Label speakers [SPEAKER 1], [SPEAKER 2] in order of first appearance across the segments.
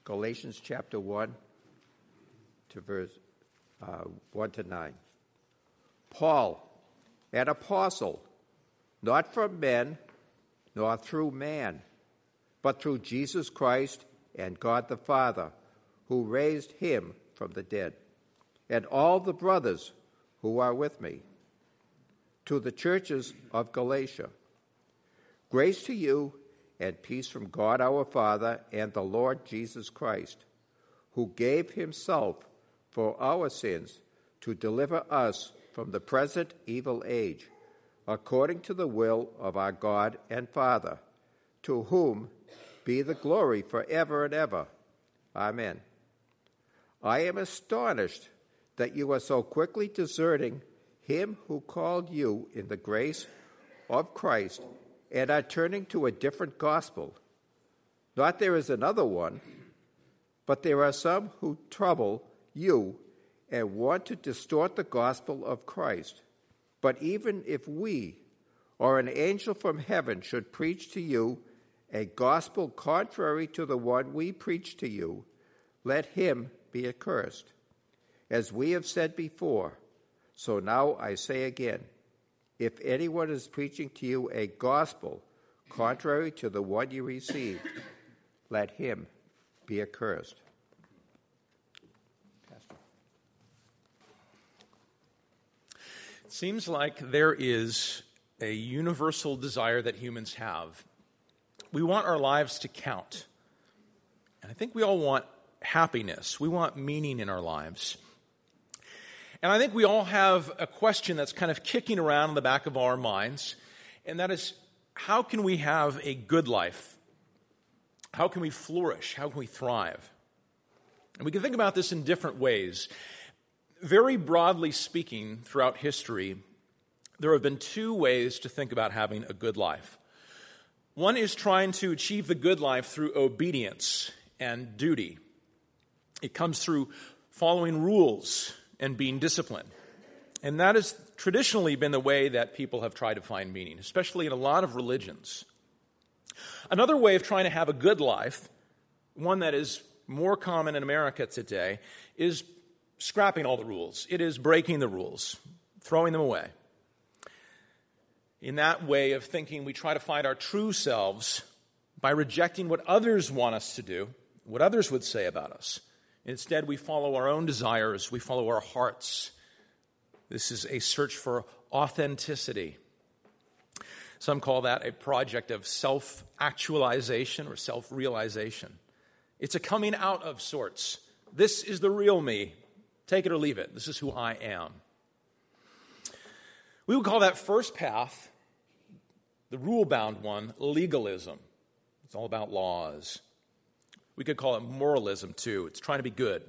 [SPEAKER 1] Galatians chapter 1 to verse 1 to 9. Paul, an apostle, not from men, nor through man, but through Jesus Christ and God the Father, who raised him from the dead, and all the brothers who are with me, to the churches of Galatia. Grace to you and peace from God our Father and the Lord Jesus Christ, who gave himself for our sins to deliver us from the present evil age, according to the will of our God and Father, to whom be the glory forever and ever. Amen. I am astonished that you are so quickly deserting him who called you in the grace of Christ and are turning to a different gospel. Not there is another one, but there are some who trouble you and want to distort the gospel of Christ. But even if we or an angel from heaven should preach to you a gospel contrary to the one we preach to you, let him be accursed. As we have said before, so now I say again, if anyone is preaching to you a gospel contrary to the one you received, let him be accursed. Pastor.
[SPEAKER 2] It seems like there is a universal desire that humans have. We want our lives to count. And I think we all want happiness. We want meaning in our lives. And I think we all have a question that's kind of kicking around in the back of our minds, and that is, how can we have a good life? How can we flourish? How can we thrive? And we can think about this in different ways. Very broadly speaking, throughout history, there have been two ways to think about having a good life. One is trying to achieve the good life through obedience and duty. It comes through following rules and being disciplined. And that has traditionally been the way that people have tried to find meaning, especially in a lot of religions. Another way of trying to have a good life, one that is more common in America today, is scrapping all the rules. It is breaking the rules, throwing them away. In that way of thinking, we try to find our true selves by rejecting what others want us to do, what others would say about us. Instead, we follow our own desires. We follow our hearts. This is a search for authenticity. Some call that a project of self-actualization or self-realization. It's a coming out of sorts. This is the real me. Take it or leave it. This is who I am. We would call that first path, the rule-bound one, legalism. It's all about laws. We could call it moralism, too. It's trying to be good.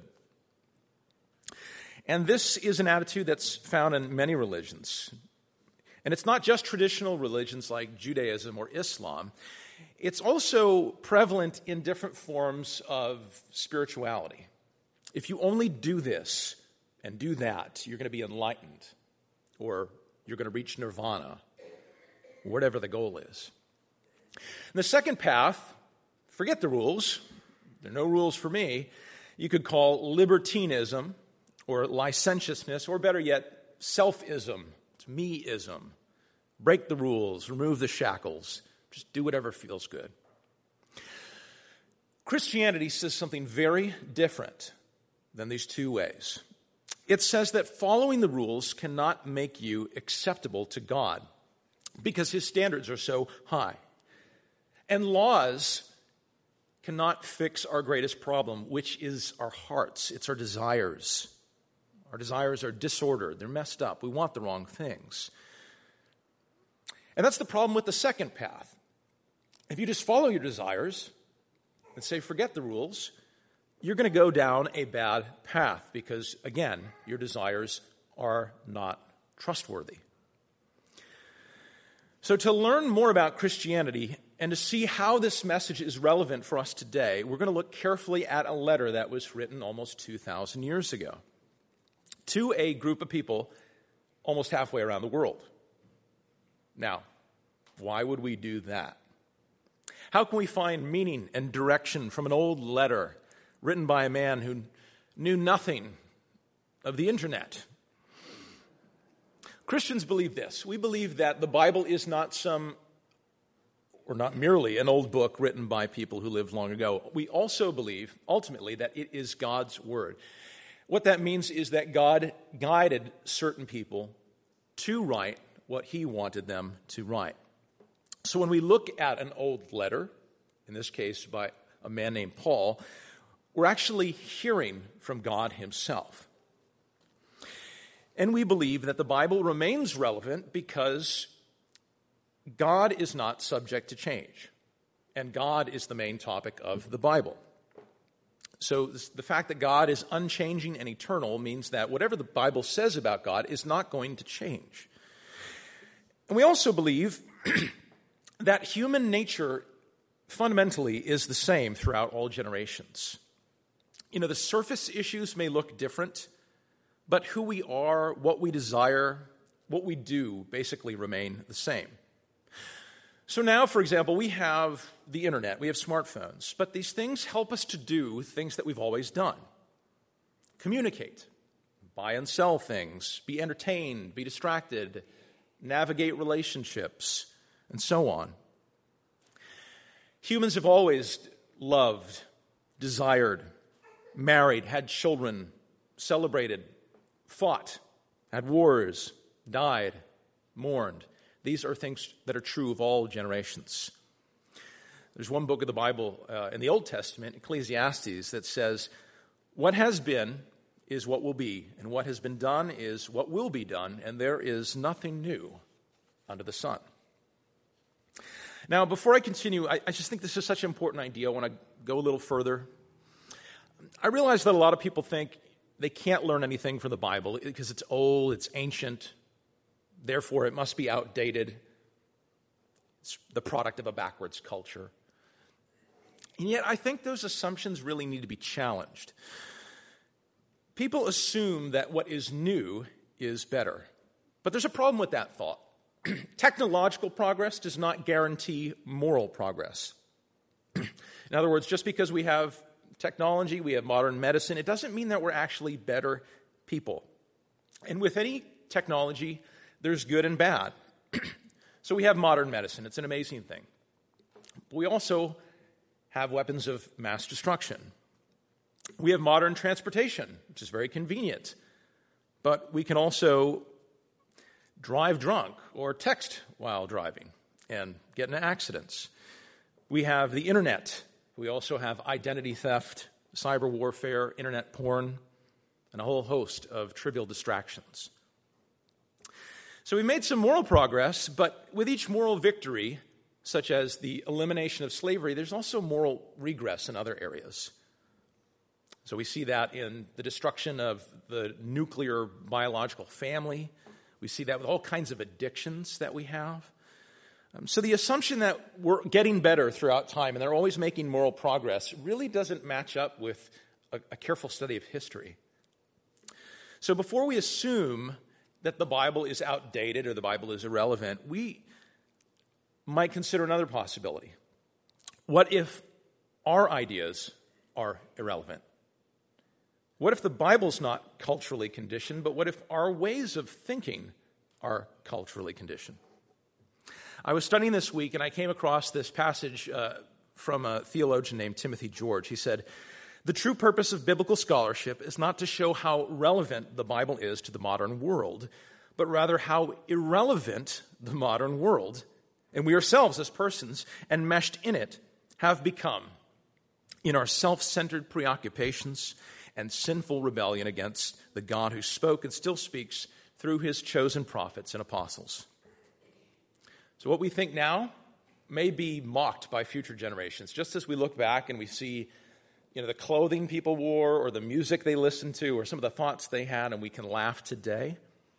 [SPEAKER 2] And this is an attitude that's found in many religions. And it's not just traditional religions like Judaism or Islam. It's also prevalent in different forms of spirituality. If you only do this and do that, you're going to be enlightened, or you're going to reach nirvana, whatever the goal is. And the second path, forget the rules. There are no rules for me. You could call libertinism or licentiousness, or better yet, selfism. It's me-ism. Break the rules, remove the shackles, just do whatever feels good. Christianity says something very different than these two ways. It says that following the rules cannot make you acceptable to God because his standards are so high. And laws cannot fix our greatest problem, which is our hearts. It's our desires. Our desires are disordered. They're messed up. We want the wrong things. And that's the problem with the second path. If you just follow your desires and say, forget the rules, you're going to go down a bad path because, again, your desires are not trustworthy. So to learn more about Christianity and to see how this message is relevant for us today, we're going to look carefully at a letter that was written almost 2,000 years ago to a group of people almost halfway around the world. Now, why would we do that? How can we find meaning and direction from an old letter written by a man who knew nothing of the internet. Christians believe this. We believe that the Bible is not not merely an old book written by people who lived long ago. We also believe, ultimately, that it is God's word. What that means is that God guided certain people to write what he wanted them to write. So when we look at an old letter, in this case by a man named Paul, we're actually hearing from God himself. And we believe that the Bible remains relevant because God is not subject to change, and God is the main topic of the Bible. So the fact that God is unchanging and eternal means that whatever the Bible says about God is not going to change. And we also believe that human nature fundamentally is the same throughout all generations. The surface issues may look different, but who we are, what we desire, what we do basically remain the same. So now, for example, we have the internet, we have smartphones, but these things help us to do things that we've always done. Communicate, buy and sell things, be entertained, be distracted, navigate relationships, and so on. Humans have always loved, desired, married, had children, celebrated, fought, had wars, died, mourned. These are things that are true of all generations. There's one book of the Bible in the Old Testament, Ecclesiastes, that says, what has been is what will be, and what has been done is what will be done, and there is nothing new under the sun. Now, before I continue, I just think this is such an important idea. I want to go a little further. I realize that a lot of people think they can't learn anything from the Bible because it's old, it's ancient, therefore it must be outdated. It's the product of a backwards culture. And yet I think those assumptions really need to be challenged. People assume that what is new is better. But there's a problem with that thought. Technological progress does not guarantee moral progress. In other words, just because we have technology, we have modern medicine, it doesn't mean that we're actually better people. And with any technology, there's good and bad. So we have modern medicine. It's an amazing thing. But we also have weapons of mass destruction. We have modern transportation, which is very convenient. But we can also drive drunk or text while driving and get into accidents. We have the internet. We also have identity theft, cyber warfare, internet porn, and a whole host of trivial distractions. So we made some moral progress, but with each moral victory, such as the elimination of slavery, there's also moral regress in other areas. So we see that in the destruction of the nuclear biological family. We see that with all kinds of addictions that we have. So the assumption that we're getting better throughout time and they're always making moral progress really doesn't match up with a careful study of history. So before we assume that the Bible is outdated or the Bible is irrelevant, we might consider another possibility. What if our ideas are irrelevant? What if the Bible's not culturally conditioned, but what if our ways of thinking are culturally conditioned? I was studying this week and I came across this passage from a theologian named Timothy George. He said, "The true purpose of biblical scholarship is not to show how relevant the Bible is to the modern world, but rather how irrelevant the modern world, and we ourselves as persons enmeshed in it, have become in our self-centered preoccupations and sinful rebellion against the God who spoke and still speaks through his chosen prophets and apostles." So what we think now may be mocked by future generations, just as we look back and we see the clothing people wore or the music they listened to or some of the thoughts they had, and we can laugh today.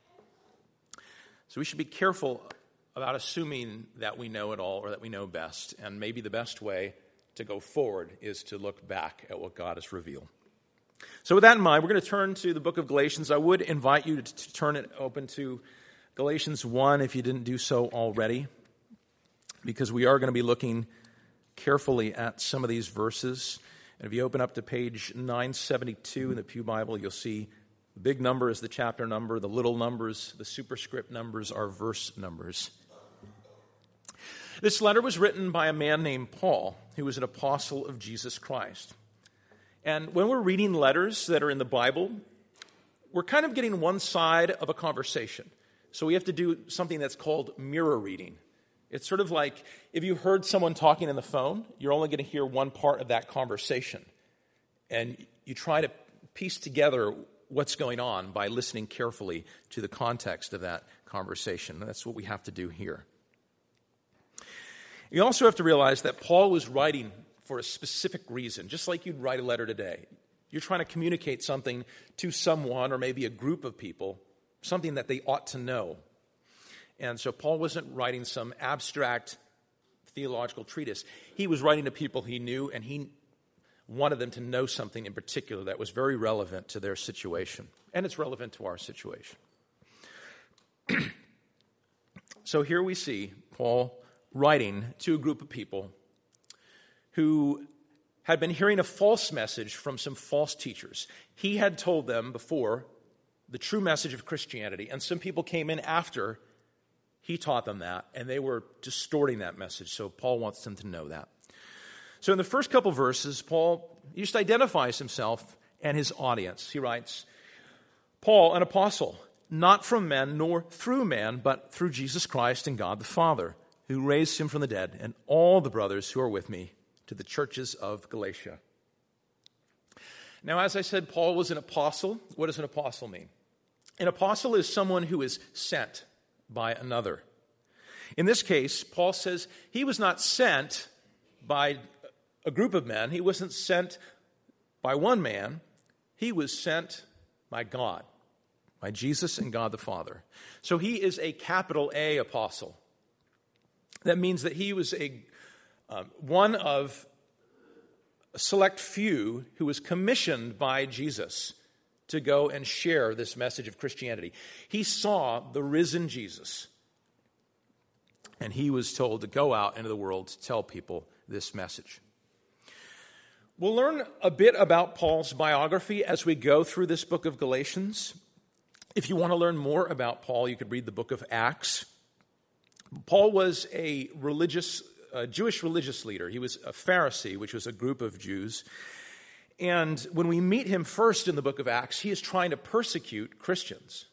[SPEAKER 2] So we should be careful about assuming that we know it all or that we know best, and maybe the best way to go forward is to look back at what God has revealed. So with that in mind, we're going to turn to the book of Galatians. I would invite you to turn it open to Galatians 1 if you didn't do so already, because we are going to be looking carefully at some of these verses. And if you open up to page 972 in the Pew Bible, you'll see the big number is the chapter number, the little numbers, the superscript numbers are verse numbers. This letter was written by a man named Paul, who was an apostle of Jesus Christ. And when we're reading letters that are in the Bible, we're kind of getting one side of a conversation. So we have to do something that's called mirror reading. It's sort of like if you heard someone talking on the phone, you're only going to hear one part of that conversation. And you try to piece together what's going on by listening carefully to the context of that conversation. And that's what we have to do here. You also have to realize that Paul was writing for a specific reason, just like you'd write a letter today. You're trying to communicate something to someone or maybe a group of people, something that they ought to know. And so Paul wasn't writing some abstract theological treatise. He was writing to people he knew, and he wanted them to know something in particular that was very relevant to their situation. And it's relevant to our situation. So here we see Paul writing to a group of people who had been hearing a false message from some false teachers. He had told them before the true message of Christianity, and some people came in after he taught them that, and they were distorting that message. So Paul wants them to know that. So in the first couple verses, Paul just identifies himself and his audience. He writes, Paul, an apostle, not from men nor through man, but through Jesus Christ and God the Father, who raised him from the dead, and all the brothers who are with me, to the churches of Galatia. Now, as I said, Paul was an apostle. What does an apostle mean? An apostle is someone who is sent by another. In this case, Paul says he was not sent by a group of men. He wasn't sent by one man. He was sent by God, by Jesus and God the Father. So he is a capital A apostle. That means that he was one of a select few who was commissioned by Jesus to go and share this message of Christianity. He saw the risen Jesus, and he was told to go out into the world to tell people this message. We'll learn a bit about Paul's biography as we go through this book of Galatians. If you want to learn more about Paul, you could read the book of Acts. Paul was a Jewish religious leader. He was a Pharisee, which was a group of Jews. And when we meet him first in the book of Acts, he is trying to persecute Christians.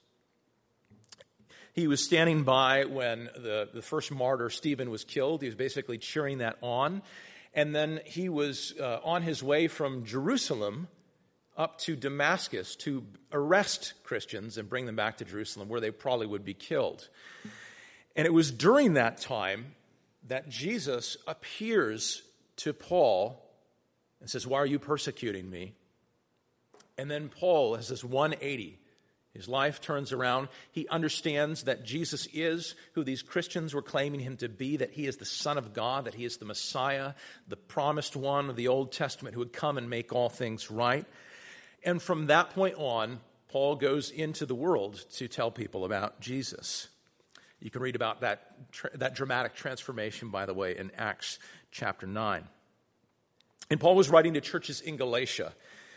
[SPEAKER 2] He was standing by when the first martyr, Stephen, was killed. He was basically cheering that on. And then he was on his way from Jerusalem up to Damascus to arrest Christians and bring them back to Jerusalem, where they probably would be killed. And it was during that time that Jesus appears to Paul and says, "Why are you persecuting me?" And then Paul has this 180. His life turns around. He understands that Jesus is who these Christians were claiming him to be, that he is the Son of God, that he is the Messiah, the promised one of the Old Testament who would come and make all things right. And from that point on, Paul goes into the world to tell people about Jesus. You can read about that dramatic transformation, by the way, in Acts chapter 9. And Paul was writing to churches in Galatia.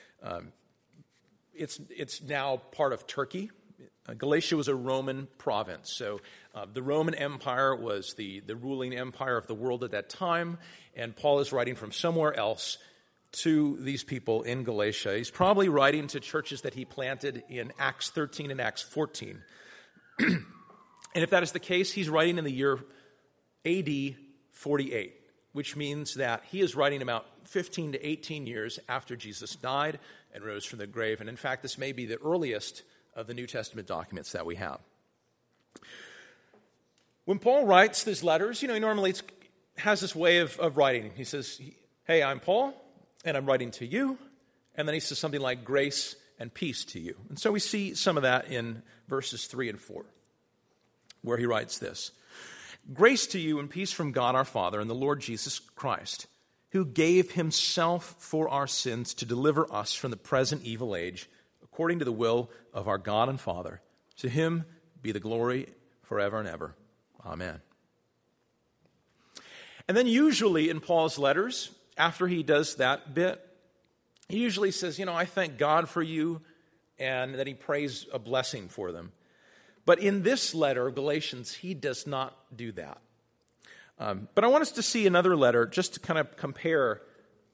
[SPEAKER 2] It's now part of Turkey. Galatia was a Roman province. So the Roman Empire was the ruling empire of the world at that time. And Paul is writing from somewhere else to these people in Galatia. He's probably writing to churches that he planted in Acts 13 and Acts 14. And if that is the case, he's writing in the year AD 48, which means that he is writing about 15 to 18 years after Jesus died and rose from the grave. And in fact, this may be the earliest of the New Testament documents that we have. When Paul writes these letters, he normally has this way of writing. He says, "Hey, I'm Paul, and I'm writing to you." And then he says something like, "Grace and peace to you." And so we see some of that in verses 3 and 4, where he writes this: "Grace to you and peace from God our Father and the Lord Jesus Christ, who gave himself for our sins to deliver us from the present evil age, according to the will of our God and Father. To him be the glory forever and ever. Amen." And then usually in Paul's letters, after he does that bit, He usually says, I thank God for you, and that he prays a blessing for them. But in this letter of Galatians, he does not do that. But I want us to see another letter just to kind of compare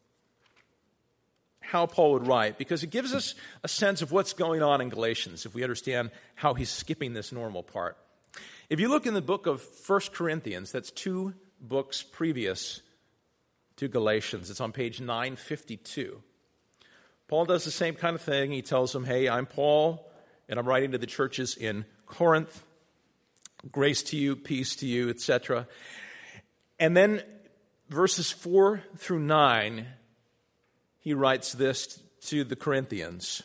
[SPEAKER 2] how Paul would write, because it gives us a sense of what's going on in Galatians if we understand how he's skipping this normal part. If you look in the book of 1 Corinthians, that's 2 books previous to Galatians. It's on page 952. Paul does the same kind of thing. He tells them, hey, I'm Paul, and I'm writing to the churches in Corinth. Grace to you, peace to you, etc. And then verses 4 through 9, he writes this to the Corinthians.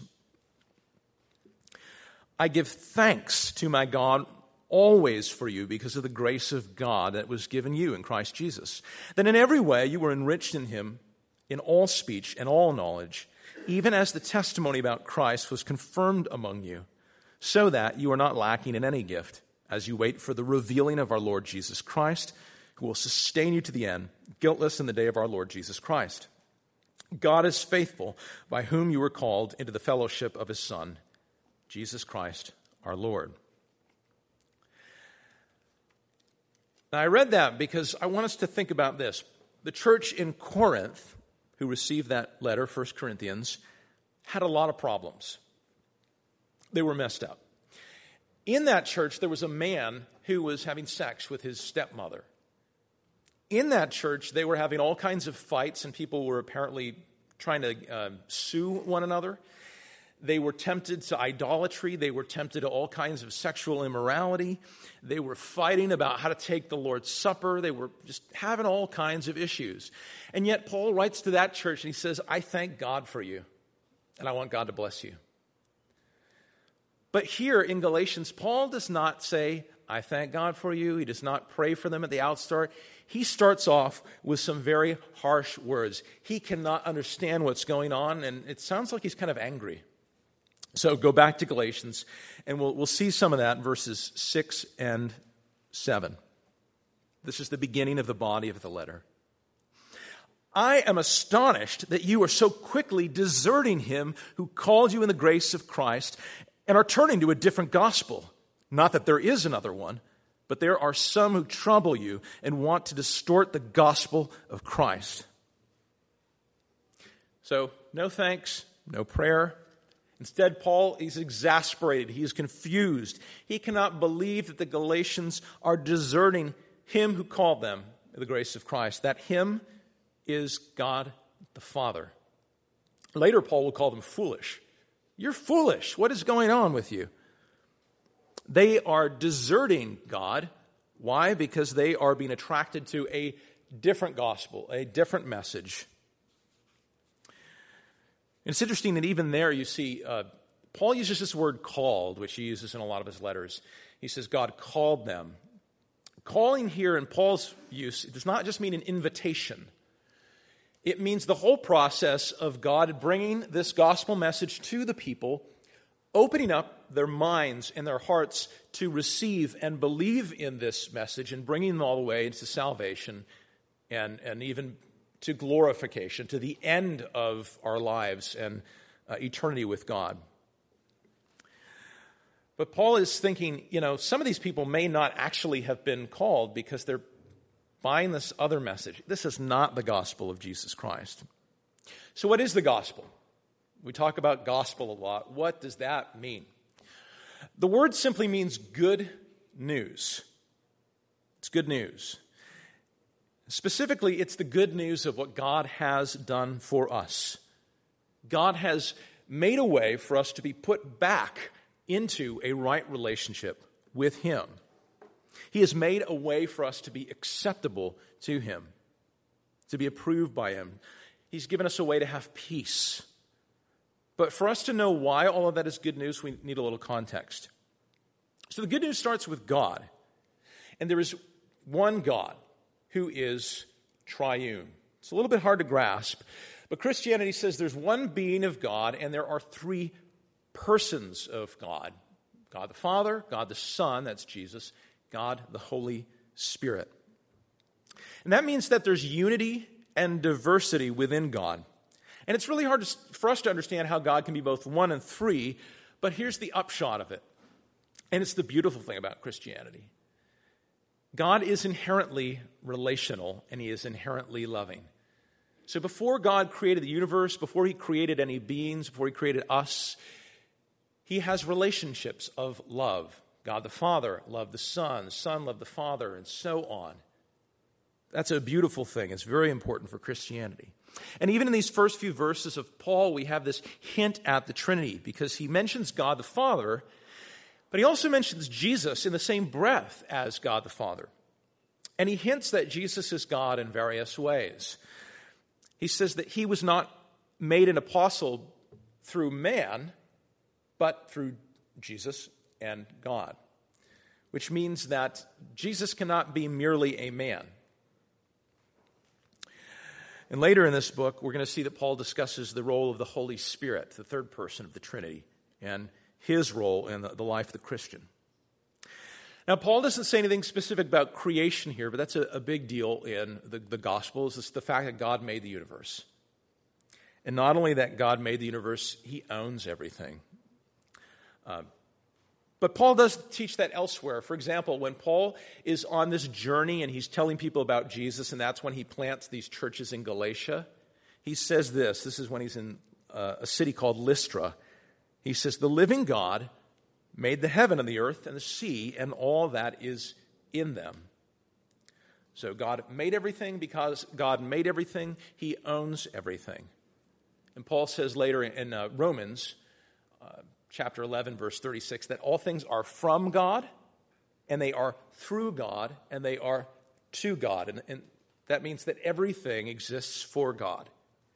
[SPEAKER 2] I give thanks to my God always for you because of the grace of God that was given you in Christ Jesus, that in every way you were enriched in him in all speech and all knowledge, even as the testimony about Christ was confirmed among you, so that you are not lacking in any gift as you wait for the revealing of our Lord Jesus Christ, who will sustain you to the end, guiltless in the day of our Lord Jesus Christ. God is faithful, by whom you were called into the fellowship of his Son, Jesus Christ our Lord. Now, I read that because I want us to think about this. The church in Corinth, who received that letter, 1 Corinthians, had a lot of problems. They were messed up. In that church, there was a man who was having sex with his stepmother. In that church, they were having all kinds of fights, and people were apparently trying to sue one another. They were tempted to idolatry. They were tempted to all kinds of sexual immorality. They were fighting about how to take the Lord's Supper. They were just having all kinds of issues. And yet Paul writes to that church and he says, I thank God for you, and I want God to bless you. But here in Galatians, Paul does not say, I thank God for you. He does not pray for them at the outstart. He starts off with some very harsh words. He cannot understand what's going on, and it sounds like he's kind of angry. So go back to Galatians, and we'll see some of that in verses 6 and 7. This is the beginning of the body of the letter. I am astonished that you are so quickly deserting him who called you in the grace of Christ and are turning to a different gospel. Not that there is another one, but there are some who trouble you and want to distort the gospel of Christ. So, no thanks, no prayer. Instead, Paul is exasperated. He is confused. He cannot believe that the Galatians are deserting him who called them in the grace of Christ. That him is God the Father. Later, Paul will call them foolish. You're foolish. What is going on with you? They are deserting God. Why? Because they are being attracted to a different gospel, a different message. It's interesting that even there you see, Paul uses this word called, which he uses in a lot of his letters. He says God called them. Calling here in Paul's use, it does not just mean an invitation. It means the whole process of God bringing this gospel message to the people, opening up their minds and their hearts to receive and believe in this message and bringing them all the way into salvation and even to glorification, to the end of our lives and eternity with God. But Paul is thinking, some of these people may not actually have been called because they're buying this other message. This is not the gospel of Jesus Christ. So what is the gospel? We talk about gospel a lot. What does that mean? The word simply means good news. It's good news. Specifically, it's the good news of what God has done for us. God has made a way for us to be put back into a right relationship with him. He has made a way for us to be acceptable to him, to be approved by him. He's given us a way to have peace. But for us to know why all of that is good news, we need a little context. So the good news starts with God. And there is one God who is triune. It's a little bit hard to grasp, but Christianity says there's one being of God and there are three persons of God. God the Father, God the Son, that's Jesus, God the Holy Spirit. And that means that there's unity and diversity within God. And it's really hard for us to understand how God can be both one and three, but here's the upshot of it. And it's the beautiful thing about Christianity. God is inherently relational, and he is inherently loving. So before God created the universe, before he created any beings, before he created us, he has relationships of love. God the Father loved the Son loved the Father, and so on. That's a beautiful thing. It's very important for Christianity. And even in these first few verses of Paul, we have this hint at the Trinity, because he mentions God the Father, but he also mentions Jesus in the same breath as God the Father. And he hints that Jesus is God in various ways. He says that he was not made an apostle through man, but through Jesus and God, which means that Jesus cannot be merely a man. And later in this book, we're going to see that Paul discusses the role of the Holy Spirit, the third person of the Trinity, and his role in the life of the Christian. Now, Paul doesn't say anything specific about creation here, but that's a big deal in the Gospels. It's the fact that God made the universe. And not only that God made the universe, he owns everything. But Paul does teach that elsewhere. For example, when Paul is on this journey and he's telling people about Jesus, and that's when he plants these churches in Galatia, he says this. This is when he's in a city called Lystra. He says, "The living God made the heaven and the earth and the sea and all that is in them." So God made everything. Because God made everything, he owns everything. And Paul says later in Romans chapter 11, verse 36, that all things are from God, and they are through God, and they are to God. And that means that everything exists for God.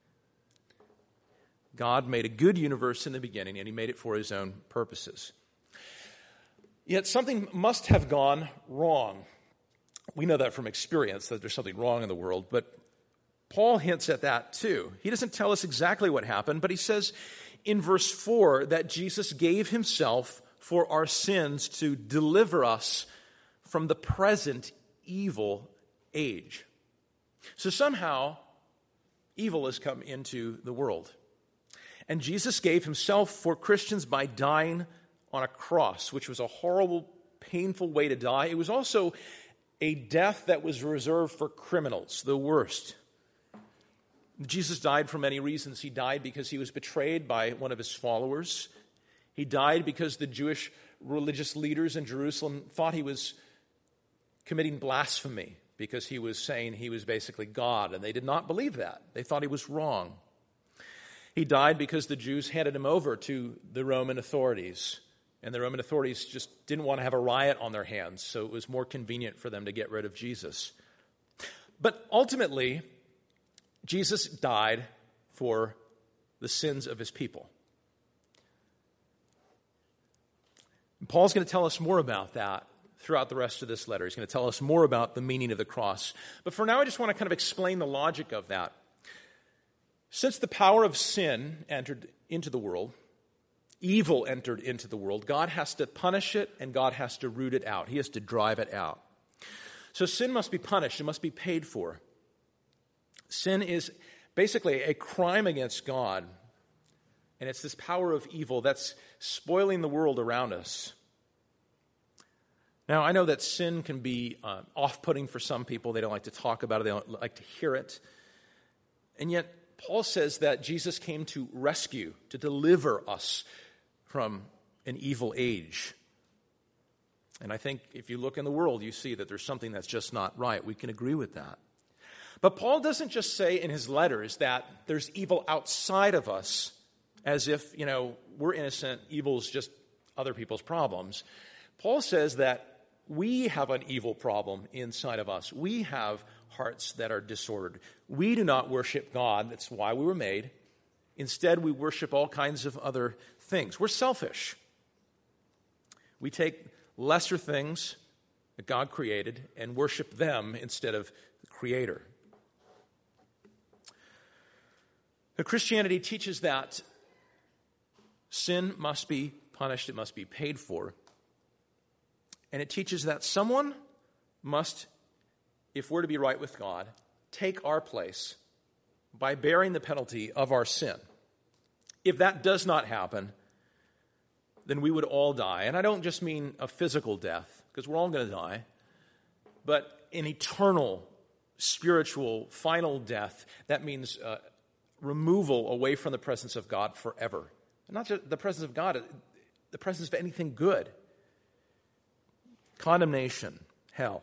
[SPEAKER 2] God made a good universe in the beginning, and he made it for his own purposes. Yet something must have gone wrong. We know that from experience, that there's something wrong in the world, but Paul hints at that too. He doesn't tell us exactly what happened, but he says in verse 4 that Jesus gave himself for our sins to deliver us from the present evil age. So somehow, evil has come into the world. And Jesus gave himself for Christians by dying on a cross, which was a horrible, painful way to die. It was also a death that was reserved for criminals, the worst. Jesus died for many reasons. He died because he was betrayed by one of his followers. He died because the Jewish religious leaders in Jerusalem thought he was committing blasphemy, because he was saying he was basically God, and they did not believe that. They thought he was wrong. He died because the Jews handed him over to the Roman authorities, and the Roman authorities just didn't want to have a riot on their hands, so it was more convenient for them to get rid of Jesus. But ultimately, Jesus died for the sins of his people. And Paul's going to tell us more about that throughout the rest of this letter. He's going to tell us more about the meaning of the cross. But for now, I just want to kind of explain the logic of that. Since the power of sin entered into the world, evil entered into the world, God has to punish it and God has to root it out. He has to drive it out. So sin must be punished. It must be paid for. Sin is basically a crime against God, and it's this power of evil that's spoiling the world around us. Now, I know that sin can be off-putting for some people. They don't like to talk about it. They don't like to hear it. And yet, Paul says that Jesus came to rescue, to deliver us from an evil age. And I think if you look in the world, you see that there's something that's just not right. We can agree with that. But Paul doesn't just say in his letters that there's evil outside of us, as if, we're innocent, evil's just other people's problems. Paul says that we have an evil problem inside of us. We have hearts that are disordered. We do not worship God. That's why we were made. Instead, we worship all kinds of other things. We're selfish. We take lesser things that God created and worship them instead of the Creator. But Christianity teaches that sin must be punished, it must be paid for. And it teaches that someone must, if we're to be right with God, take our place by bearing the penalty of our sin. If that does not happen, then we would all die. And I don't just mean a physical death, because we're all going to die, but an eternal, spiritual, final death. That means removal away from the presence of God forever. And not just the presence of God, the presence of anything good. Condemnation, hell.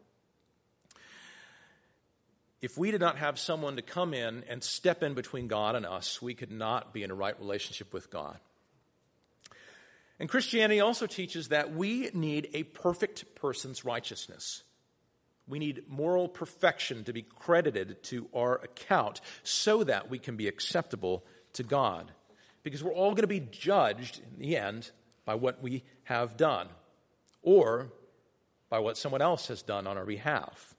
[SPEAKER 2] If we did not have someone to come in and step in between God and us, we could not be in a right relationship with God. And Christianity also teaches that we need a perfect person's righteousness. We need moral perfection to be credited to our account so that we can be acceptable to God. Because we're all going to be judged in the end by what we have done or by what someone else has done on our behalf.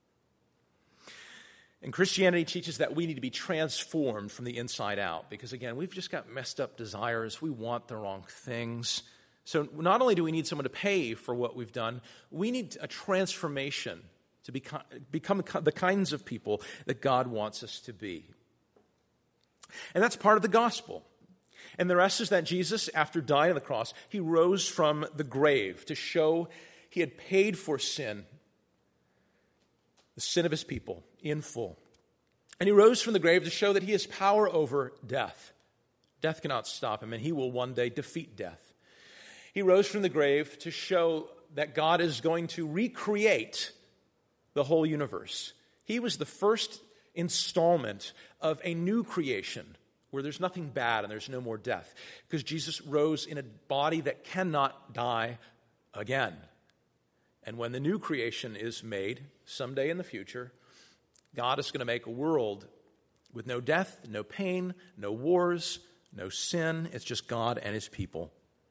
[SPEAKER 2] And Christianity teaches that we need to be transformed from the inside out because, again, we've just got messed up desires. We want the wrong things. So not only do we need someone to pay for what we've done, we need a transformation to become the kinds of people that God wants us to be. And that's part of the gospel. And the rest is that Jesus, after dying on the cross, he rose from the grave to show he had paid for sin, the sin of his people, in full. And he rose from the grave to show that he has power over death. Death cannot stop him, and he will one day defeat death. He rose from the grave to show that God is going to recreate the whole universe. He was the first installment of a new creation where there's nothing bad and there's no more death, because Jesus rose in a body that cannot die again. And when the new creation is made someday in the future, God is going to make a world with no death, no pain, no wars, no sin. It's just God and his people.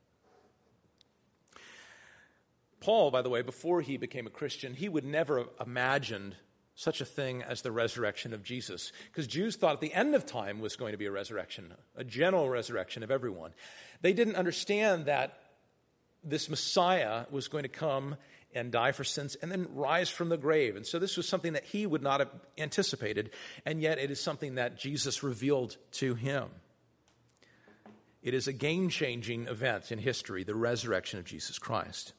[SPEAKER 2] Paul, by the way, before he became a Christian, he would never have imagined such a thing as the resurrection of Jesus, because Jews thought at the end of time was going to be a resurrection, a general resurrection of everyone. They didn't understand that this Messiah was going to come and die for sins and then rise from the grave. And so this was something that he would not have anticipated, and yet it is something that Jesus revealed to him. It is a game-changing event in history, the resurrection of Jesus Christ.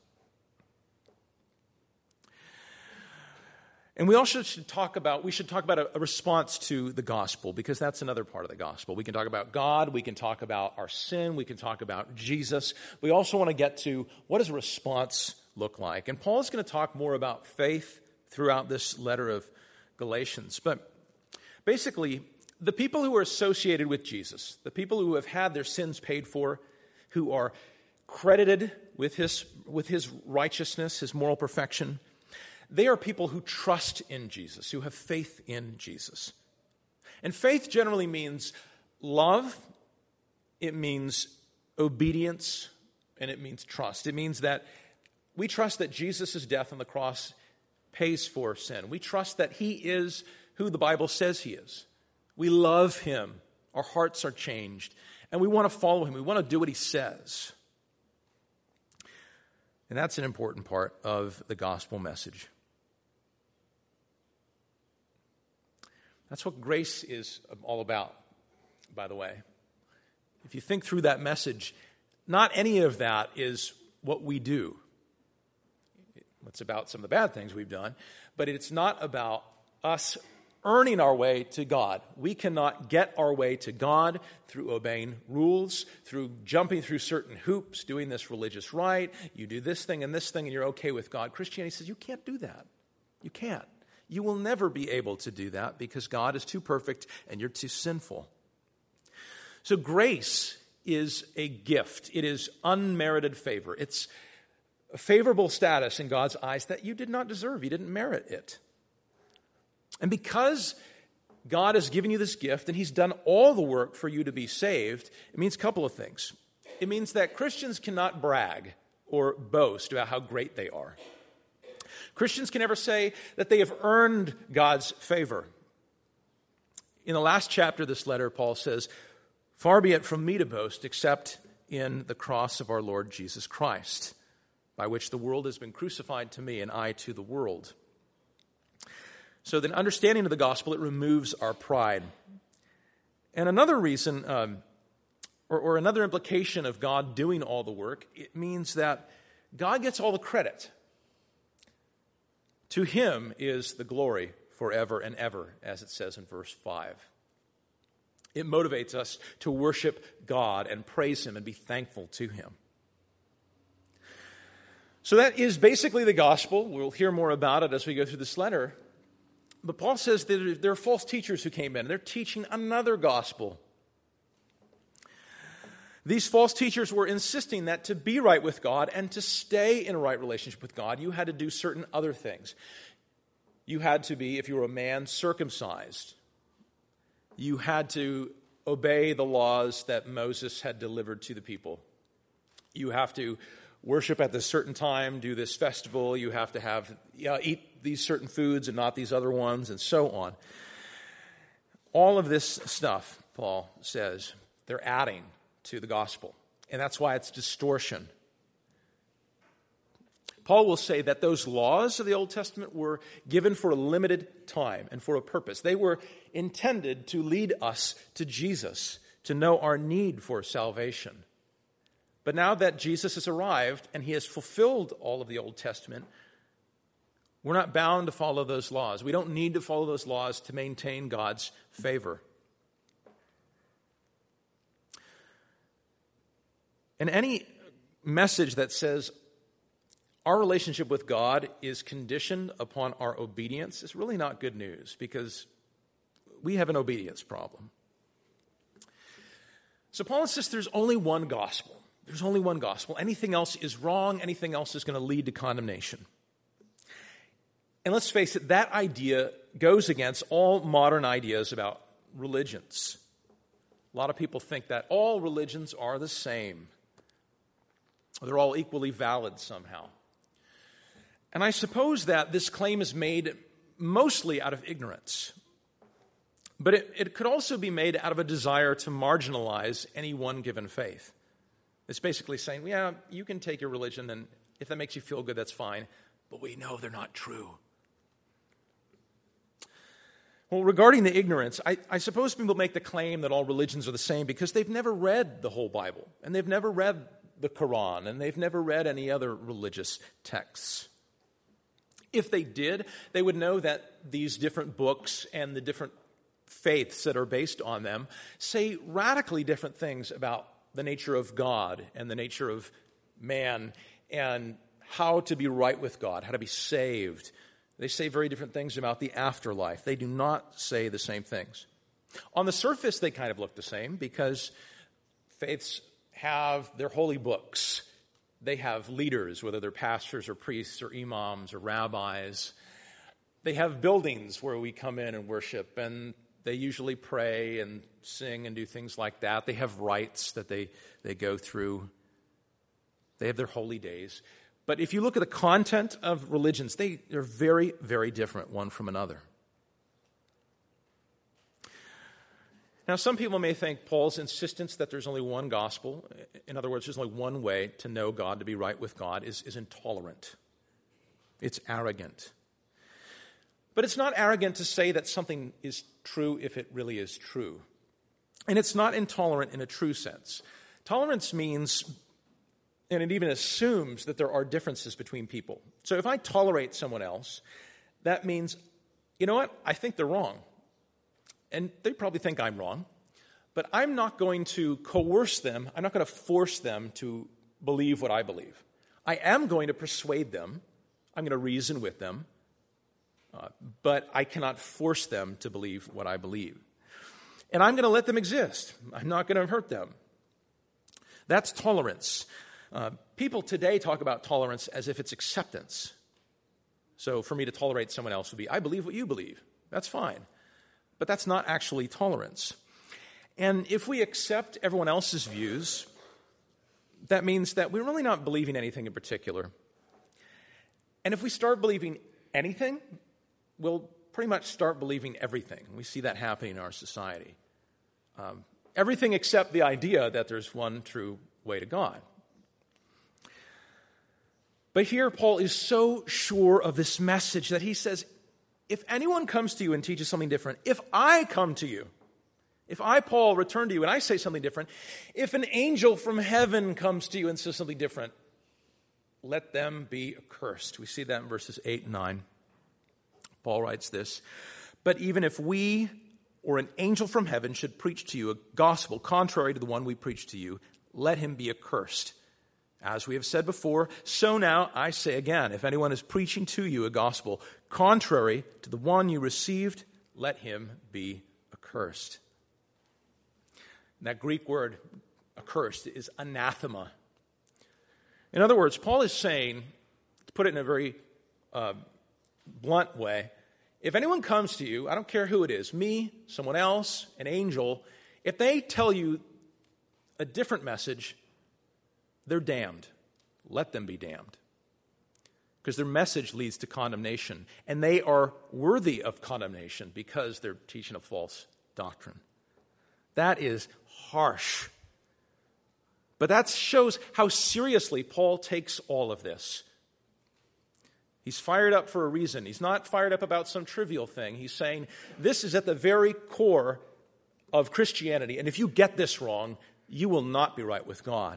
[SPEAKER 2] And we also should talk about a response to the gospel, because that's another part of the gospel. We can talk about God, we can talk about our sin, we can talk about Jesus. We also want to get to what does a response look like. And Paul is going to talk more about faith throughout this letter of Galatians. But basically, the people who are associated with Jesus, the people who have had their sins paid for, who are credited with his righteousness, his moral perfection, they are people who trust in Jesus, who have faith in Jesus. And faith generally means love, it means obedience, and it means trust. It means that we trust that Jesus' death on the cross pays for sin. We trust that he is who the Bible says he is. We love him. Our hearts are changed. And we want to follow him. We want to do what he says. And that's an important part of the gospel message. That's what grace is all about, by the way. If you think through that message, not any of that is what we do. It's about some of the bad things we've done, but it's not about us earning our way to God. We cannot get our way to God through obeying rules, through jumping through certain hoops, doing this religious rite. You do this thing, and you're okay with God. Christianity says you can't do that. You can't. You will never be able to do that because God is too perfect and you're too sinful. So grace is a gift. It is unmerited favor. It's a favorable status in God's eyes that you did not deserve. You didn't merit it. And because God has given you this gift and he's done all the work for you to be saved, it means a couple of things. It means that Christians cannot brag or boast about how great they are. Christians can never say that they have earned God's favor. In the last chapter of this letter, Paul says, "Far be it from me to boast except in the cross of our Lord Jesus Christ, by which the world has been crucified to me and I to the world." So the understanding of the gospel, it removes our pride. And another reason, or another implication of God doing all the work, it means that God gets all the credit. To him is the glory forever and ever, as it says in verse 5. It motivates us to worship God and praise him and be thankful to him. So that is basically the gospel. We'll hear more about it as we go through this letter. But Paul says that there are false teachers who came in. They're teaching another gospel. These false teachers were insisting that to be right with God and to stay in a right relationship with God, you had to do certain other things. You had to be, if you were a man, circumcised. You had to obey the laws that Moses had delivered to the people. You have to worship at this certain time, do this festival. You have to eat these certain foods and not these other ones, and so on. All of this stuff, Paul says, they're adding to the gospel. And that's why it's distortion. Paul will say that those laws of the Old Testament were given for a limited time and for a purpose. They were intended to lead us to Jesus, to know our need for salvation. But now that Jesus has arrived and he has fulfilled all of the Old Testament, we're not bound to follow those laws. We don't need to follow those laws to maintain God's favor. And any message that says our relationship with God is conditioned upon our obedience is really not good news, because we have an obedience problem. So Paul insists there's only one gospel. There's only one gospel. Anything else is wrong. Anything else is going to lead to condemnation. And let's face it, that idea goes against all modern ideas about religions. A lot of people think that all religions are the same. They're all equally valid somehow. And I suppose that this claim is made mostly out of ignorance. But it could also be made out of a desire to marginalize any one given faith. It's basically saying, yeah, you can take your religion, and if that makes you feel good, that's fine. But we know they're not true. Well, regarding the ignorance, I suppose people make the claim that all religions are the same because they've never read the whole Bible, and they've never read the Quran, and they've never read any other religious texts. If they did, they would know that these different books and the different faiths that are based on them say radically different things about the nature of God and the nature of man and how to be right with God, how to be saved. They say very different things about the afterlife. They do not say the same things. On the surface, they kind of look the same because faiths have their holy books. They have leaders, whether they're pastors or priests or imams or rabbis. They have buildings where we come in and worship, and they usually pray and sing and do things like that. They have rites that they go through. They have their holy days. But if you look at the content of religions, they're very, very different one from another. Now, some people may think Paul's insistence that there's only one gospel, in other words, there's only one way to know God, to be right with God, is intolerant. It's arrogant. But it's not arrogant to say that something is true if it really is true. And it's not intolerant in a true sense. Tolerance means, and it even assumes, that there are differences between people. So if I tolerate someone else, that means, you know what, I think they're wrong. And they probably think I'm wrong. But I'm not going to coerce them. I'm not going to force them to believe what I believe. I am going to persuade them. I'm going to reason with them. But I cannot force them to believe what I believe. And I'm going to let them exist. I'm not going to hurt them. That's tolerance. People today talk about tolerance as if it's acceptance. So for me to tolerate someone else would be, I believe what you believe. That's fine. But that's not actually tolerance. And if we accept everyone else's views, that means that we're really not believing anything in particular. And if we start believing anything, we'll pretty much start believing everything. We see that happening in our society. Everything except the idea that there's one true way to God. But here Paul is so sure of this message that he says, if anyone comes to you and teaches something different, if I come to you If I, Paul, return to you and I say something different, if an angel from heaven comes to you and says something different, let them be accursed. We see that in verses 8 and 9. Paul writes this, but even if we or an angel from heaven should preach to you a gospel contrary to the one we preach to you, let him be accursed. As we have said before, so now I say again, if anyone is preaching to you a gospel contrary to the one you received, let him be accursed. And that Greek word, accursed, is anathema. In other words, Paul is saying, to put it in a very blunt way, if anyone comes to you, I don't care who it is, me, someone else, an angel, if they tell you a different message, they're damned. Let them be damned. Because their message leads to condemnation, and they are worthy of condemnation because they're teaching a false doctrine. That is harsh. But that shows how seriously Paul takes all of this. He's fired up for a reason. He's not fired up about some trivial thing. He's saying this is at the very core of Christianity, and if you get this wrong, you will not be right with God.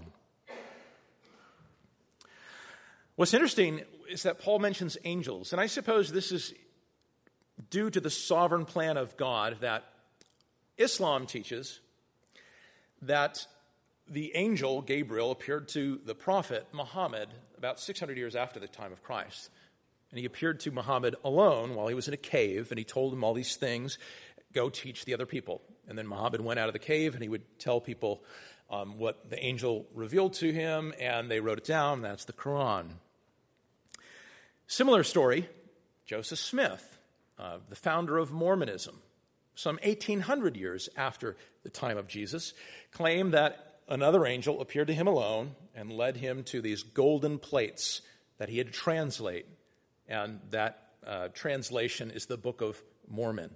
[SPEAKER 2] What's interesting is that Paul mentions angels, and I suppose this is due to the sovereign plan of God that Islam teaches that the angel Gabriel appeared to the prophet Muhammad about 600 years after the time of Christ. And he appeared to Muhammad alone while he was in a cave, and he told him all these things, go teach the other people. And then Muhammad went out of the cave, and he would tell people what the angel revealed to him, and they wrote it down. That's the Quran. Similar story, Joseph Smith, the founder of Mormonism, some 1,800 years after the time of Jesus, claimed that another angel appeared to him alone and led him to these golden plates that he had to translate. And that translation is the Book of Mormon.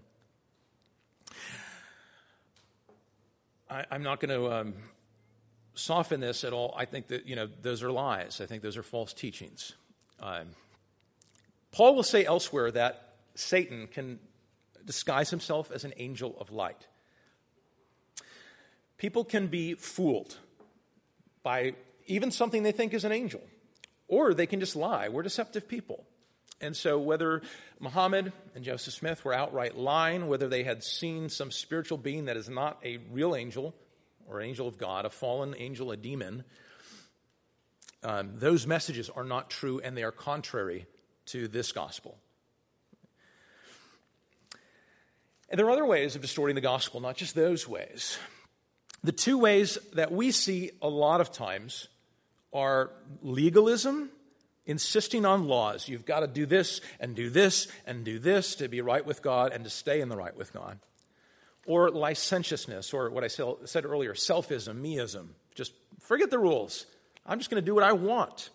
[SPEAKER 2] I'm not going to soften this at all. I think that, those are lies. I think those are false teachings. Paul will say elsewhere that Satan can disguise himself as an angel of light. People can be fooled by even something they think is an angel, or they can just lie. We're deceptive people. And so whether Muhammad and Joseph Smith were outright lying, whether they had seen some spiritual being that is not a real angel or an angel of God, a fallen angel, a demon, those messages are not true, and they are contrary to this gospel. And there are other ways of distorting the gospel, not just those ways. The two ways that we see a lot of times are legalism, insisting on laws. You've got to do this and do this and do this to be right with God and to stay in the right with God. Or licentiousness, or what I said earlier, selfism, meism. Just forget the rules. I'm just going to do what I want.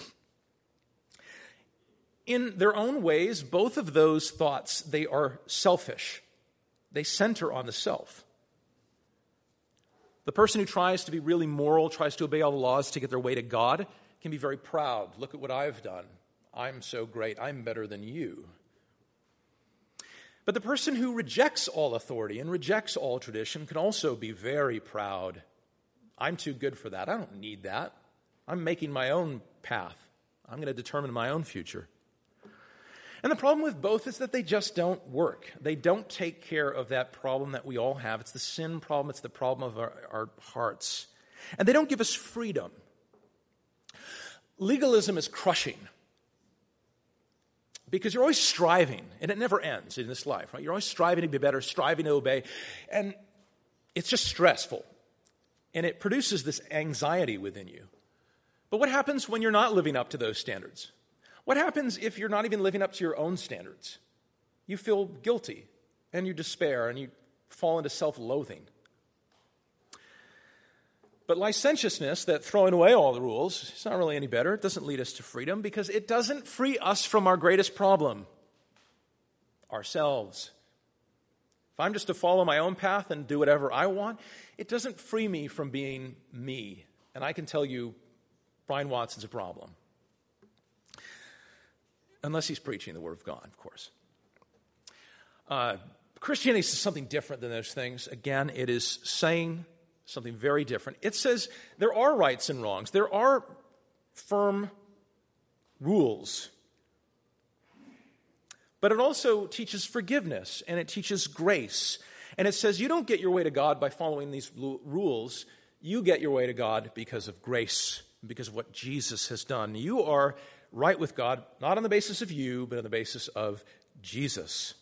[SPEAKER 2] In their own ways, both of those thoughts, they are selfish. They center on the self. The person who tries to be really moral, tries to obey all the laws to get their way to God, can be very proud. Look at what I've done. I'm so great. I'm better than you. But the person who rejects all authority and rejects all tradition can also be very proud. I'm too good for that. I don't need that. I'm making my own path. I'm going to determine my own future. And the problem with both is that they just don't work. They don't take care of that problem that we all have. It's the sin problem. It's the problem of our hearts. And they don't give us freedom. Legalism is crushing because you're always striving, and it never ends in this life, right? You're always striving to be better, striving to obey, and it's just stressful, and it produces this anxiety within you. But what happens when you're not living up to those standards? What happens if you're not even living up to your own standards? You feel guilty, and you despair, and you fall into self-loathing. But licentiousness, that throwing away all the rules, it's not really any better. It doesn't lead us to freedom because it doesn't free us from our greatest problem, ourselves. If I'm just to follow my own path and do whatever I want, it doesn't free me from being me. And I can tell you, Brian Watson's a problem. Unless he's preaching the Word of God, of course. Christianity says something different than those things. Again, it is saying something very different. It says there are rights and wrongs. There are firm rules. But it also teaches forgiveness, and it teaches grace. And it says you don't get your way to God by following these rules. You get your way to God because of grace, because of what Jesus has done. You are right with God, not on the basis of you, but on the basis of Jesus.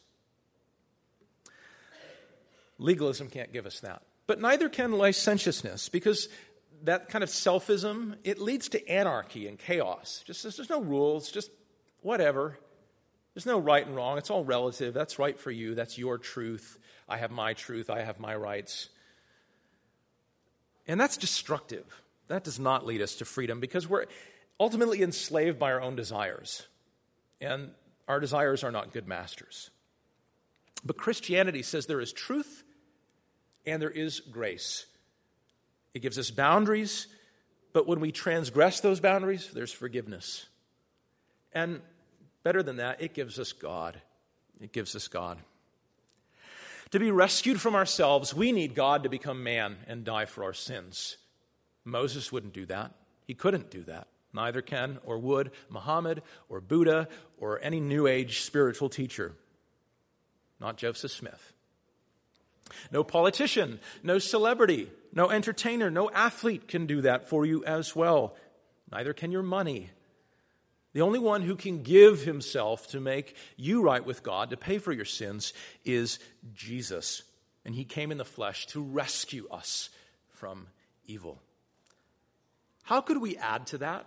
[SPEAKER 2] Legalism can't give us that. But neither can licentiousness, because that kind of selfism, it leads to anarchy and chaos. Just there's no rules, just whatever. There's no right and wrong. It's all relative. That's right for you. That's your truth. I have my truth. I have my rights. And that's destructive. That does not lead us to freedom, because we're ultimately enslaved by our own desires. And our desires are not good masters. But Christianity says there is truth and there is grace. It gives us boundaries, but when we transgress those boundaries, there's forgiveness. And better than that, it gives us God. It gives us God. To be rescued from ourselves, we need God to become man and die for our sins. Moses wouldn't do that. He couldn't do that. Neither can or would Muhammad or Buddha or any New Age spiritual teacher. Not Joseph Smith. No politician, no celebrity, no entertainer, no athlete can do that for you as well. Neither can your money. The only one who can give himself to make you right with God, to pay for your sins, is Jesus. And he came in the flesh to rescue us from evil. How could we add to that?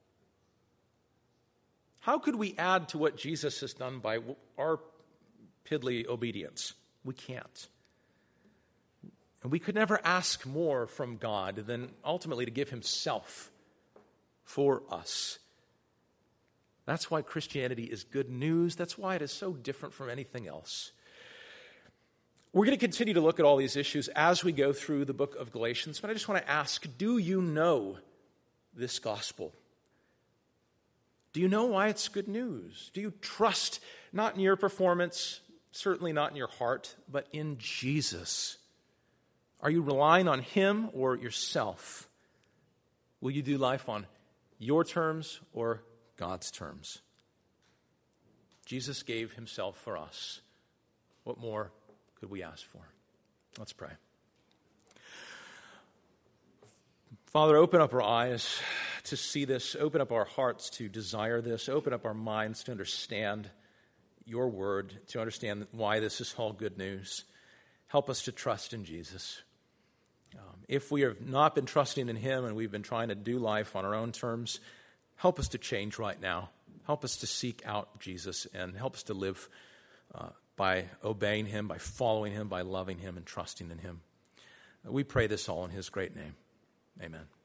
[SPEAKER 2] How could we add to what Jesus has done by our piddly obedience? We can't. And we could never ask more from God than ultimately to give himself for us. That's why Christianity is good news. That's why it is so different from anything else. We're going to continue to look at all these issues as we go through the book of Galatians, but I just want to ask, do you know this gospel? Do you know why it's good news? Do you trust, not in your performance, certainly not in your heart, but in Jesus? Are you relying on him or yourself? Will you do life on your terms or God's terms? Jesus gave himself for us. What more could we ask for? Let's pray. Father, open up our eyes to see this. Open up our hearts to desire this. Open up our minds to understand your word, to understand why this is all good news. Help us to trust in Jesus. If we have not been trusting in him and we've been trying to do life on our own terms, help us to change right now. Help us to seek out Jesus and help us to live by obeying him, by following him, by loving him and trusting in him. We pray this all in his great name. Amen.